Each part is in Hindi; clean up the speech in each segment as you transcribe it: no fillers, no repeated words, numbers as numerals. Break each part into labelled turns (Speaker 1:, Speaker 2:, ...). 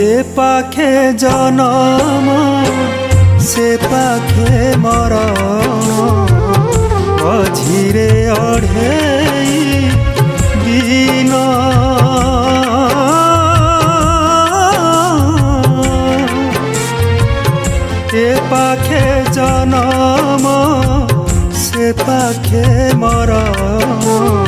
Speaker 1: ए पाखे जनम से पाखे मरण मझिरे अढ़ेई दिन ए पाखे जनम से पाखे मरण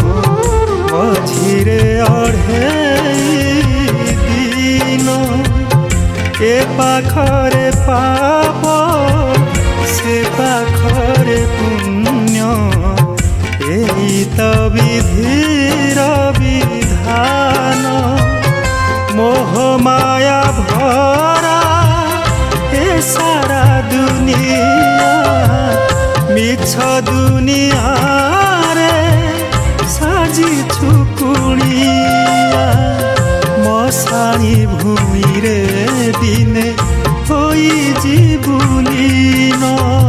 Speaker 1: मझिरे अढ़ेई दिन ए पाखरे पाप से पाखरे पुण्य एई त विधिर विधान मोह माया भरा ए सारा दुनिया मिछ दुनिया रे साजी छुकुणिया मशाणी भूमि रे दिने होई जीवुलीन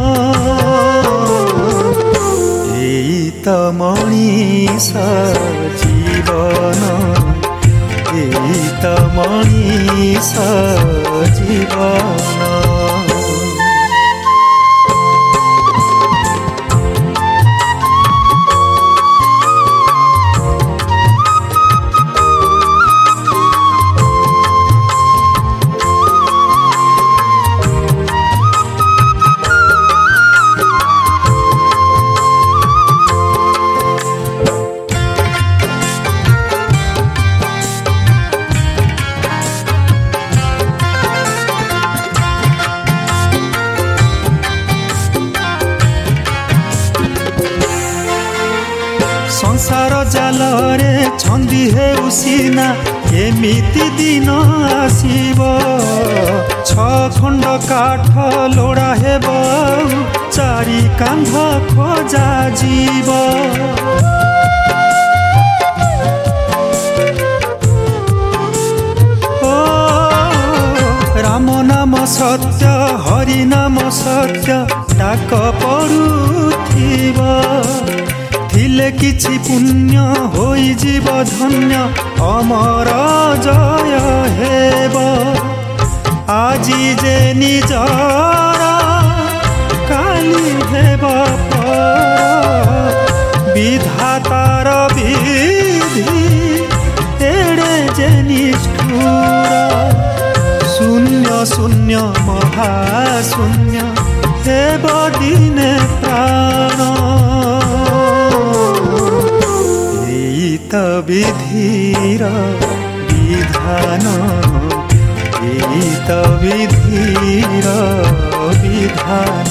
Speaker 1: एई त मणिष जीवन एई त मणिष जीवन संसार जाल रे छंदी हे उसीना एमिति दिन आसीब छ खंड काठ लोड़ा हेब चारि कांध खोजा जीव राम नाम सत्य हरि नाम सत्य डाक पड़ुथिब थिले किछि पुण्य होई जीव धन्य अमर जय हेब आजी जे निजर काली हेब पर विधातार विधि एड़े जे निष्ठुर शून्य शून्य महाशून्य हेब दिने प्राण विधिर विधान एई त विधिर विधान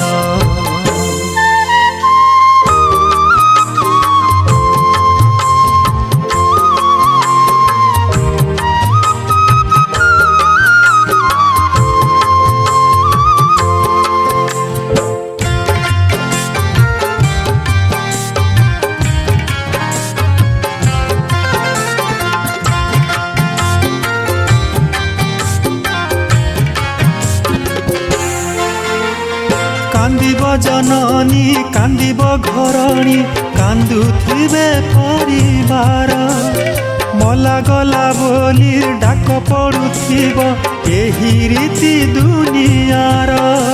Speaker 1: कांदिब जननी कांदिब घरणी कांदुथिबे परिवार मला गला बोली डाक पड़ुथिब एही रीति दुनियार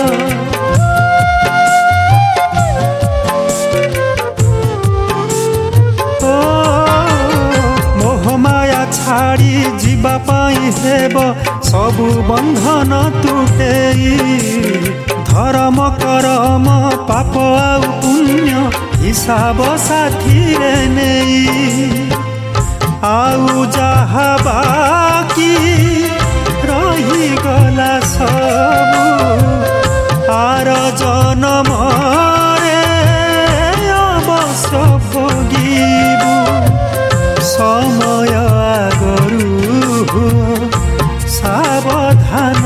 Speaker 1: मोह माया छाड़ी जीवा पाई हेब सबु बंधन तुटेई धर्म करम पाप आउ पुण्य हिसाब साथी रे नेई आउ जहा बाकी रही गला सब आर जन्म रे अवश्य भोगिबु समय आगरु सावधान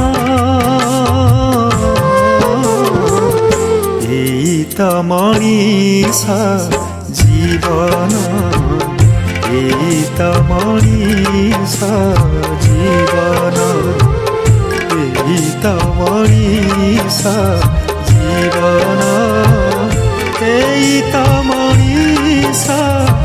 Speaker 1: त मणिष जीवन एई त मणिष जीवन एई त मणिष जीवन एई त मणिष